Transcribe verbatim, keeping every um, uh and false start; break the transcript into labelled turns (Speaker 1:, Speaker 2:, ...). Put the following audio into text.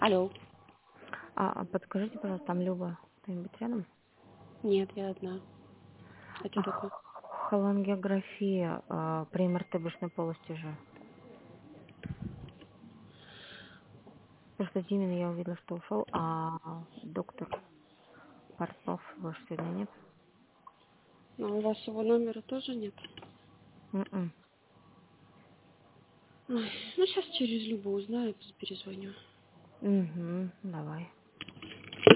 Speaker 1: Алло.
Speaker 2: А, а подскажите, пожалуйста, там Люба кто-нибудь рядом?
Speaker 1: Нет, я одна. А что
Speaker 2: А,
Speaker 1: такое?
Speaker 2: холангиография а, при эм эр тэ брюшной полости же. Просто Димин я увидела, что ушел, а доктор Портнов больше сегодня нет.
Speaker 1: А у вас его номера тоже нет?
Speaker 2: М-м.
Speaker 1: Ой, ну, сейчас через Любу узнаю, перезвоню.
Speaker 2: Угу, давай.